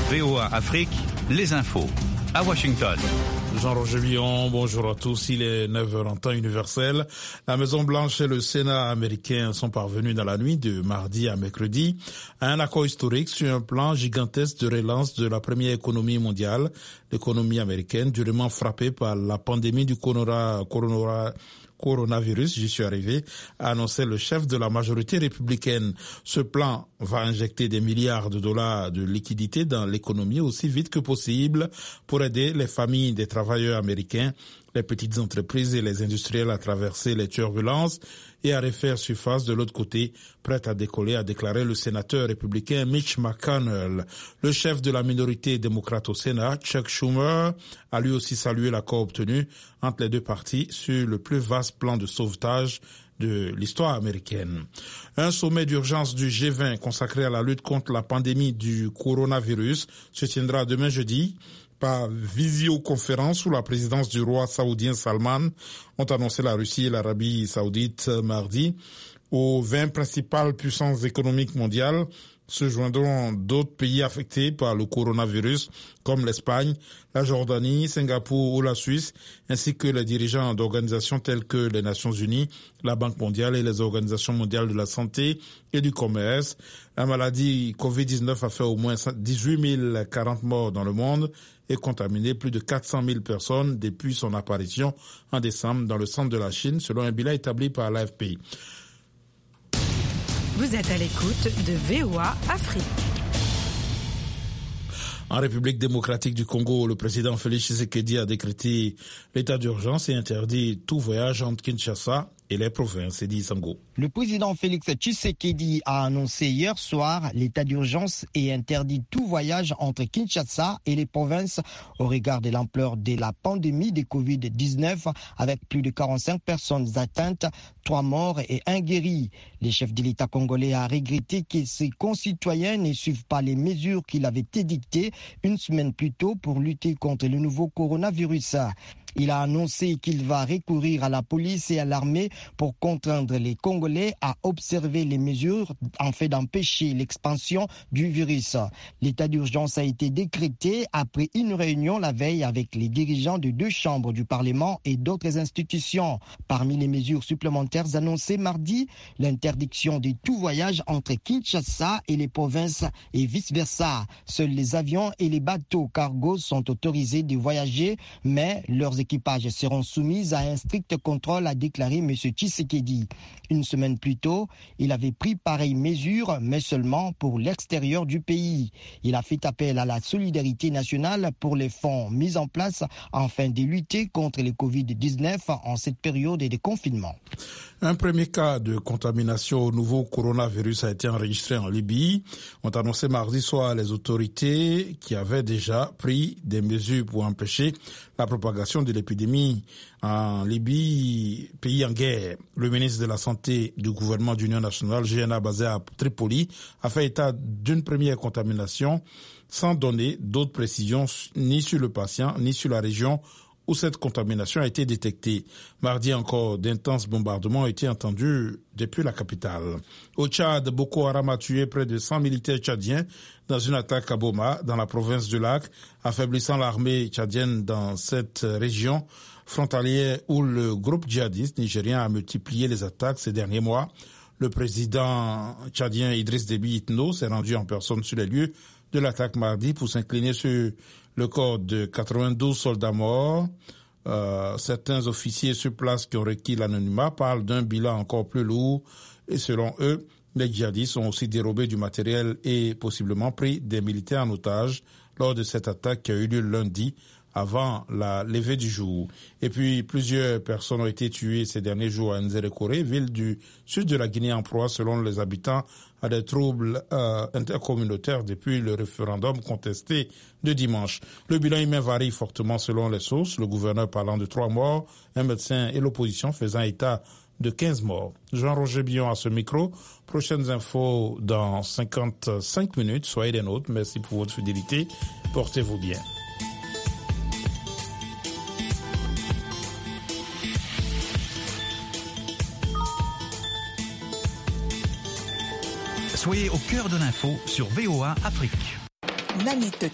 VOA Afrique, les infos. À Washington. Jean-Roger Billon, bonjour à tous. Il est 9h en temps universel. La Maison-Blanche et le Sénat américain sont parvenus dans la nuit de mardi à mercredi à un accord historique sur un plan gigantesque de relance de la première économie mondiale, l'économie américaine, durement frappée par la pandémie du coronavirus, j'y suis arrivé, a annoncé le chef de la majorité républicaine. Ce plan va injecter des milliards de dollars de liquidités dans l'économie aussi vite que possible pour aider les familles des travailleurs américains, les petites entreprises et les industriels à traverser les turbulences et à refaire surface de l'autre côté, prêt à décoller, a déclaré le sénateur républicain Mitch McConnell. Le chef de la minorité démocrate au Sénat, Chuck Schumer, a lui aussi salué l'accord obtenu entre les deux parties sur le plus vaste plan de sauvetage de l'histoire américaine. Un sommet d'urgence du G20 consacré à la lutte contre la pandémie du coronavirus se tiendra demain jeudi par visioconférence sous la présidence du roi saoudien Salman, ont annoncé la Russie et l'Arabie saoudite mardi. Aux 20 principales puissances économiques mondiales se joindront d'autres pays affectés par le coronavirus comme l'Espagne, la Jordanie, Singapour ou la Suisse, ainsi que les dirigeants d'organisations telles que les Nations Unies, la Banque mondiale et les organisations mondiales de la santé et du commerce. La maladie Covid-19 a fait au moins 18 040 morts dans le monde et contaminé plus de 400 000 personnes depuis son apparition en décembre dans le centre de la Chine, selon un bilan établi par l'AFP. Vous êtes à l'écoute de VOA Afrique. En République démocratique du Congo, le président Félix Tshisekedi a décrété l'état d'urgence et interdit tout voyage entre Kinshasa et les provinces, Edi Sango. Le président Félix Tshisekedi a annoncé hier soir l'état d'urgence et interdit tout voyage entre Kinshasa et les provinces au regard de l'ampleur de la pandémie de Covid-19 avec plus de 45 personnes atteintes, 3 morts et 1 guéri. Le chef de l'État congolais a regretté que ses concitoyens ne suivent pas les mesures qu'il avait édictées une semaine plus tôt pour lutter contre le nouveau coronavirus. Il a annoncé qu'il va recourir à la police et à l'armée pour contraindre les Congolais à observer les mesures en fait d'empêcher l'expansion du virus. L'état d'urgence a été décrété après une réunion la veille avec les dirigeants de 2 chambres du Parlement et d'autres institutions. Parmi les mesures supplémentaires annoncées mardi, l'interdiction de tout voyage entre Kinshasa et les provinces et vice-versa. Seuls les avions et les bateaux cargo sont autorisés de voyager, mais leurs équipages seront soumis à un strict contrôle, a déclaré M. Tshisekedi. Une semaine plus tôt, il avait pris pareille mesure, mais seulement pour l'extérieur du pays. Il a fait appel à la solidarité nationale pour les fonds mis en place afin de lutter contre le Covid-19 en cette période de confinement. Un premier cas de contamination au nouveau coronavirus a été enregistré en Libye. Ont annoncé mardi soir les autorités qui avaient déjà pris des mesures pour empêcher la propagation de l'épidémie en Libye, pays en guerre. Le ministre de la Santé du gouvernement d'Union nationale, GNA, basé à Tripoli, a fait état d'une première contamination sans donner d'autres précisions ni sur le patient ni sur la région où cette contamination a été détectée. Mardi encore, d'intenses bombardements ont été entendus depuis la capitale. Au Tchad, Boko Haram a tué près de 100 militaires tchadiens dans une attaque à Boma, dans la province du Lac, affaiblissant l'armée tchadienne dans cette région frontalière où le groupe djihadiste nigérien a multiplié les attaques ces derniers mois. Le président tchadien Idriss Déby Itno s'est rendu en personne sur les lieux de l'attaque mardi pour s'incliner sur le corps de 92 soldats morts. Certains officiers sur place qui ont requis l'anonymat parlent d'un bilan encore plus lourd et selon eux, les djihadistes ont aussi dérobé du matériel et possiblement pris des militaires en otage lors de cette attaque qui a eu lieu lundi avant la levée du jour. Et puis, plusieurs personnes ont été tuées ces derniers jours à Nzerekore, ville du sud de la Guinée en proie, selon les habitants, à des troubles intercommunautaires depuis le référendum contesté de dimanche. Le bilan humain varie fortement selon les sources, le gouverneur parlant de 3 morts, un médecin et l'opposition faisant état de 15 morts. Jean-Roger Billon à ce micro. Prochaines infos dans 55 minutes. Soyez des nôtres. Merci pour votre fidélité. Portez-vous bien. Soyez au cœur de l'info sur VOA Afrique. Manette